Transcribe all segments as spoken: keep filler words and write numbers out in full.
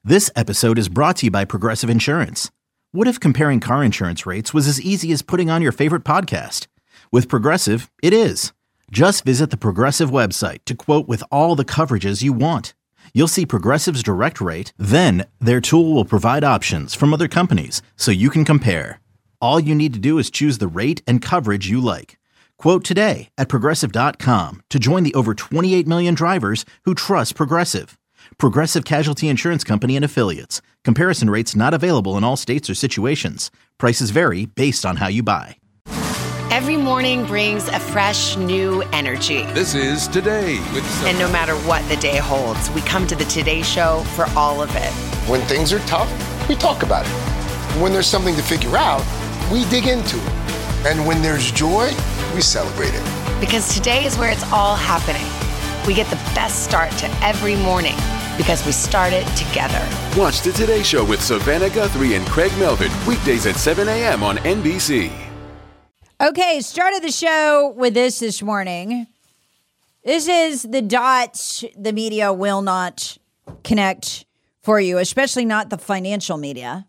This episode is brought to you by Progressive Insurance. What if comparing car insurance rates was as easy as putting on your favorite podcast? With Progressive, it is. Just visit the Progressive website to quote with all the coverages you want. You'll see Progressive's direct rate, then their tool will provide options from other companies so you can compare. All you need to do is choose the rate and coverage you like. Quote today at progressive dot com to join the over twenty-eight million drivers who trust Progressive. Progressive Casualty Insurance Company and Affiliates. Comparison rates not available in all states or situations. Prices vary based on how you buy. Every morning brings a fresh, new energy. This is Today with Sophie. And no matter what the day holds, we come to the Today Show for all of it. When things are tough, we talk about it. When there's something to figure out, we dig into it. And when there's joy, we celebrate it. Because today is where it's all happening. We get the best start to every morning because we start it together. Watch the Today Show with Savannah Guthrie and Craig Melvin, weekdays at seven a.m. on N B C. Okay, started the show with this this morning. This is the dots the media will not connect for you, especially not the financial media.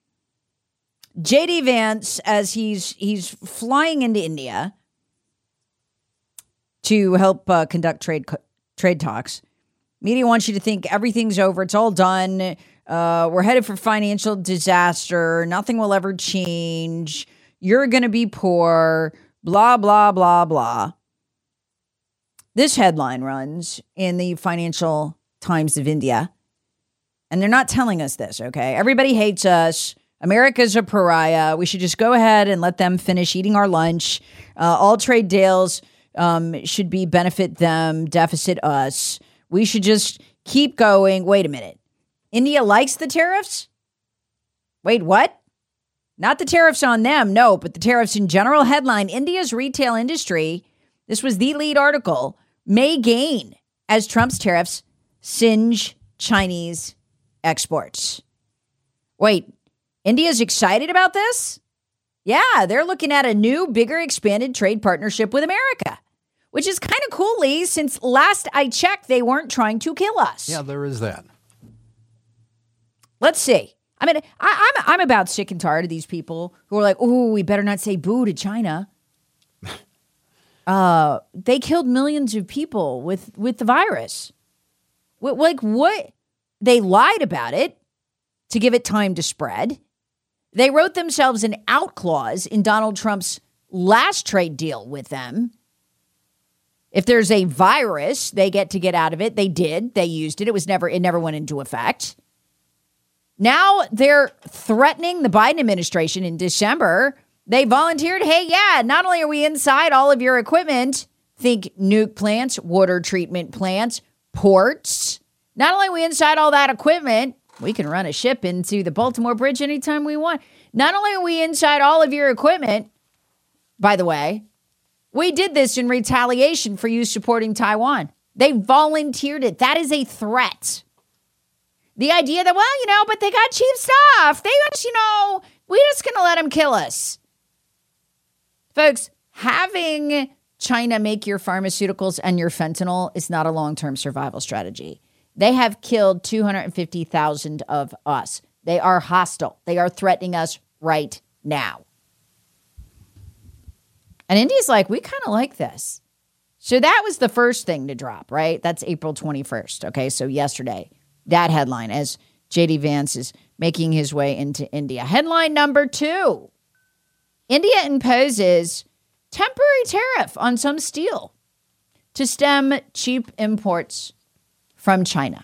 J D Vance, as he's he's flying into India to help uh, conduct trade trade talks. Media wants you to think everything's over. It's all done. Uh, we're headed for financial disaster. Nothing will ever change. You're going to be poor. Blah, blah, blah, blah. This headline runs in the Financial Times of India. And they're not telling us this, okay? Everybody hates us. America's a pariah. We should just go ahead and let them finish eating our lunch. Uh, all trade deals Um, should be benefit them, deficit us. We should just keep going. Wait a minute. India likes the tariffs? Wait, what? Not the tariffs on them, no, but the tariffs in general. Headline, India's retail industry, this was the lead article, may gain as Trump's tariffs singe Chinese exports. Wait, India's excited about this? Yeah, they're looking at a new, bigger, expanded trade partnership with America, which is kind of cool, Lee, since last I checked, they weren't trying to kill us. Yeah, there is that. Let's see. I mean, I, I'm I'm about sick and tired of these people who are like, oh, we better not say boo to China. uh, they killed millions of people with, with the virus. What, like, what? They lied about it to give it time to spread. They wrote themselves an out clause in Donald Trump's last trade deal with them. If there's a virus, they get to get out of it. They did. They used it. It was never, it never went into effect. Now they're threatening the Biden administration in December. They volunteered, hey, yeah, not only are we inside all of your equipment, think nuke plants, water treatment plants, ports. Not only are we inside all that equipment, we can run a ship into the Baltimore Bridge anytime we want. Not only are we inside all of your equipment, by the way, we did this in retaliation for you supporting Taiwan. They volunteered it. That is a threat. The idea that, well, you know, but they got cheap stuff. They just, you know, we're just going to let them kill us. Folks, having China make your pharmaceuticals and your fentanyl is not a long-term survival strategy. They have killed two hundred fifty thousand of us. They are hostile. They are threatening us right now. And India's like, we kind of like this. So that was the first thing to drop, right? That's April twenty-first. Okay, so yesterday, that headline as J D Vance is making his way into India. Headline number two, India imposes temporary tariff on some steel to stem cheap imports from China.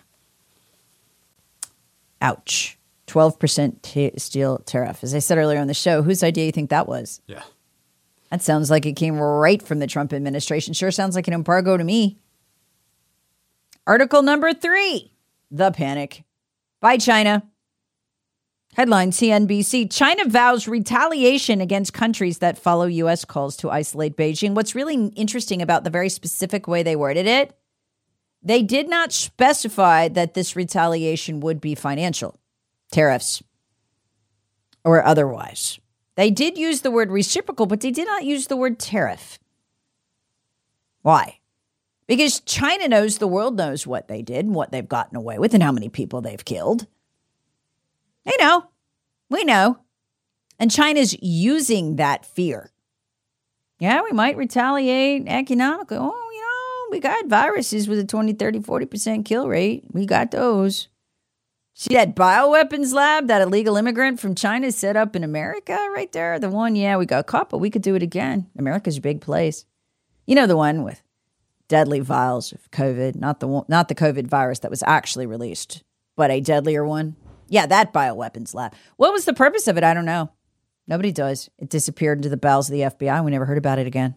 Ouch. twelve percent t- steel tariff. As I said earlier on the show, whose idea do you think that was? Yeah. That sounds like it came right from the Trump administration. Sure sounds like an embargo to me. Article number three, The Panic by China. Headline C N B C, China vows retaliation against countries that follow U S calls to isolate Beijing. What's really interesting about the very specific way they worded it, they did not specify that this retaliation would be financial, tariffs, or otherwise. They did use the word reciprocal, but they did not use the word tariff. Why? Because China knows the world knows what they did and what they've gotten away with and how many people they've killed. They know. We know. And China's using that fear. Yeah, we might retaliate economically. Oh, you know, we got viruses with a twenty, thirty, forty percent kill rate. We got those. See that bioweapons lab that illegal immigrant from China set up in America right there? The one, yeah, we got caught, but we could do it again. America's a big place. You know, the one with deadly vials of COVID, not the one, not the COVID virus that was actually released, but a deadlier one. Yeah, that bioweapons lab. What was the purpose of it? I don't know. Nobody does. It disappeared into the bowels of the F B I. We never heard about it again.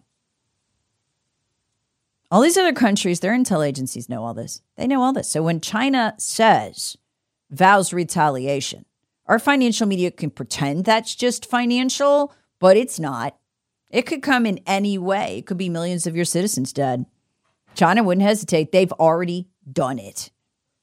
All these other countries, their intel agencies know all this. They know all this. So when China says, vows retaliation, our financial media can pretend that's just financial, but it's not. It could come in any way. It could be millions of your citizens dead. China wouldn't hesitate. They've already done it.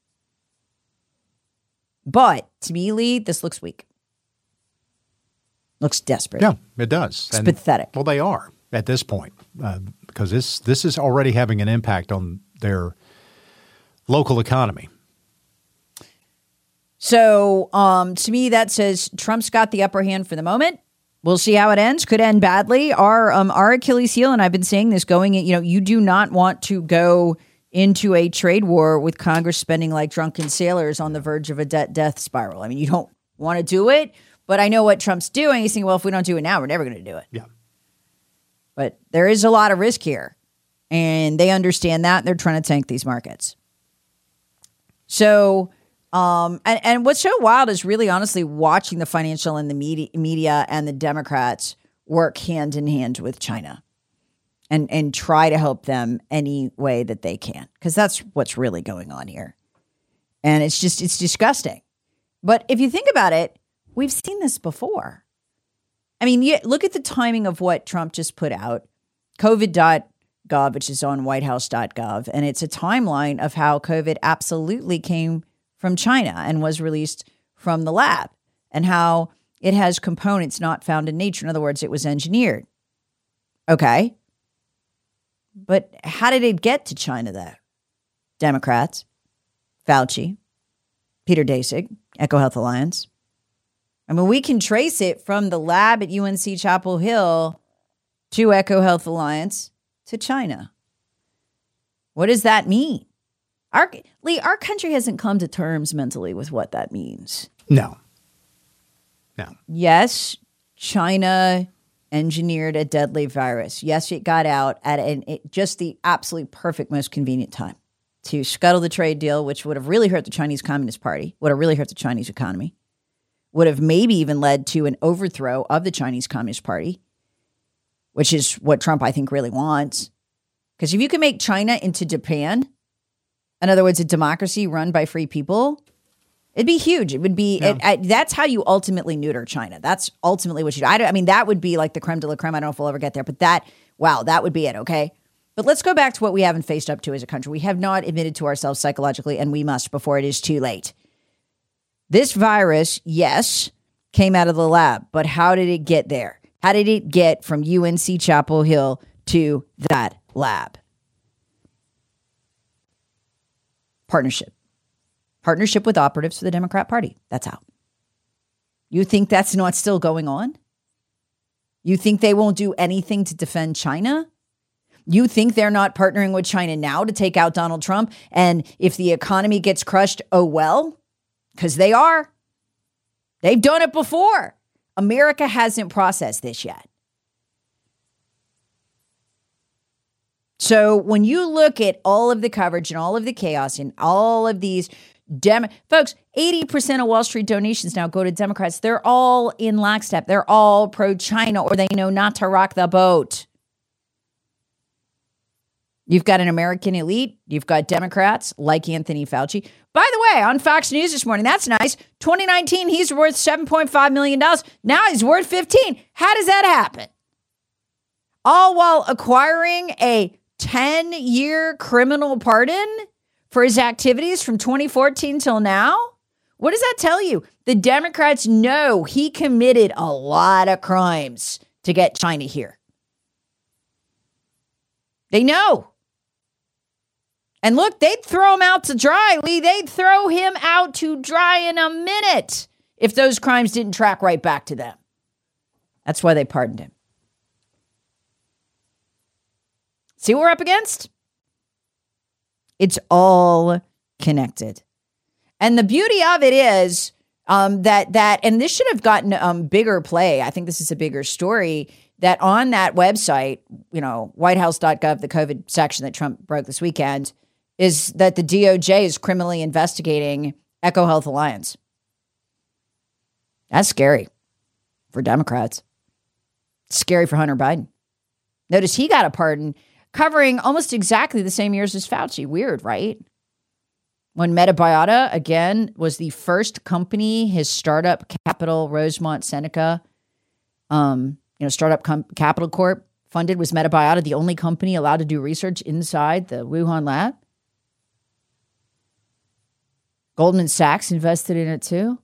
But to me, Lee, this looks weak. Looks desperate. Yeah, it does. It's and, pathetic. Well, they are at this point uh, because this this is already having an impact on their local economy. So um, to me, that says Trump's got the upper hand for the moment. We'll see how it ends. Could end badly. Our um, our Achilles heel, and I've been saying this going, you know, you do not want to go into a trade war with Congress spending like drunken sailors on the verge of a debt death spiral. I mean, you don't want to do it. But I know what Trump's doing. He's thinking, well, if we don't do it now, we're never going to do it. Yeah. But there is a lot of risk here. And they understand that. And they're trying to tank these markets. So, um, and, and what's so wild is really honestly watching the financial and the media, media and the Democrats work hand in hand with China and, and try to help them any way that they can. Because that's what's really going on here. And it's just, it's disgusting. But if you think about it, we've seen this before. I mean, yeah, look at the timing of what Trump just put out. COVID dot gov, which is on white house dot gov. And it's a timeline of how COVID absolutely came from China and was released from the lab and how it has components not found in nature. In other words, it was engineered. Okay. But how did it get to China, though? Democrats, Fauci, Peter Daszak, EcoHealth Alliance. I mean, we can trace it from the lab at U N C Chapel Hill to EcoHealth Alliance to China. What does that mean? Our, Lee, our country hasn't come to terms mentally with what that means. No. No. Yes, China engineered a deadly virus. Yes, it got out at an, it, just the absolutely perfect, most convenient time to scuttle the trade deal, which would have really hurt the Chinese Communist Party, would have really hurt the Chinese economy. Would have maybe even led to an overthrow of the Chinese Communist Party, which is what Trump, I think, really wants. Because if you can make China into Japan, in other words, a democracy run by free people, it'd be huge. It would be, yeah. it, I, that's how you ultimately neuter China. That's ultimately what you do. I, I mean, that would be like the creme de la creme. I don't know if we'll ever get there, but that, wow, that would be it, okay? But let's go back to what we haven't faced up to as a country. We have not admitted to ourselves psychologically, and we must before it is too late. This virus, yes, came out of the lab, but how did it get there? How did it get from U N C Chapel Hill to that lab? Partnership. Partnership with operatives for the Democrat Party. That's how. You think that's not still going on? You think they won't do anything to defend China? You think they're not partnering with China now to take out Donald Trump? And if the economy gets crushed, oh well? Because they are. They've done it before. America hasn't processed this yet. So when you look at all of the coverage and all of the chaos and all of these Dem- folks, eighty percent of Wall Street donations now go to Democrats. They're all in lockstep. They're all pro-China, or they know not to rock the boat. You've got an American elite. You've got Democrats like Anthony Fauci. By the way, on Fox News this morning, that's nice. twenty nineteen, he's worth seven point five million dollars. Now he's worth fifteen. How does that happen? All while acquiring a ten-year criminal pardon for his activities from twenty fourteen till now? What does that tell you? The Democrats know he committed a lot of crimes to get China here. They know. And look, they'd throw him out to dry, Lee. They'd throw him out to dry in a minute if those crimes didn't track right back to them. That's why they pardoned him. See what we're up against? It's all connected. And the beauty of it is um, that, that, and this should have gotten um, bigger play. I think this is a bigger story, that on that website, you know, whitehouse dot gov, the COVID section that Trump broke this weekend, is that the D O J is criminally investigating EcoHealth Alliance. That's scary for Democrats. Scary for Hunter Biden. Notice he got a pardon covering almost exactly the same years as Fauci. Weird, right? When Metabiota, again, was the first company, his startup capital, Rosemont Seneca, um, you know, startup com- capital corp funded, was Metabiota the only company allowed to do research inside the Wuhan lab? Goldman Sachs invested in it too.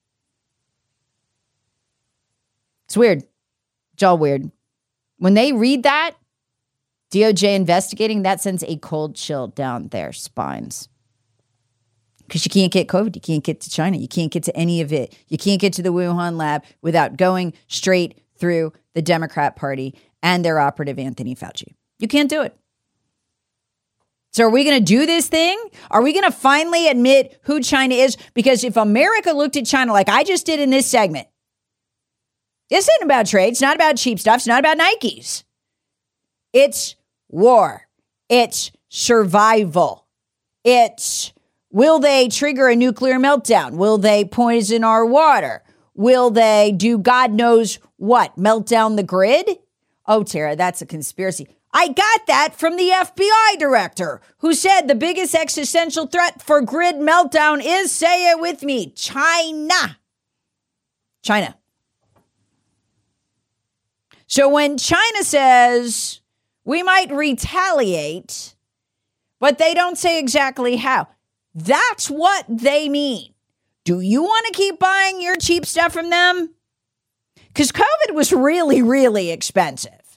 It's weird. It's all weird. When they read that, D O J investigating, that sends a cold chill down their spines. Because you can't get COVID. You can't get to China. You can't get to any of it. You can't get to the Wuhan lab without going straight through the Democrat Party and their operative, Anthony Fauci. You can't do it. So are we going to do this thing? Are we going to finally admit who China is? Because if America looked at China like I just did in this segment, this isn't about trade. It's not about cheap stuff. It's not about Nikes. It's war. It's survival. It's, will they trigger a nuclear meltdown? Will they poison our water? Will they do God knows what? Melt down the grid? Oh, Tara, that's a conspiracy. I got that from the F B I director who said the biggest existential threat for grid meltdown is, say it with me, China. China. So when China says we might retaliate, but they don't say exactly how, that's what they mean. Do you want to keep buying your cheap stuff from them? Because COVID was really, really expensive.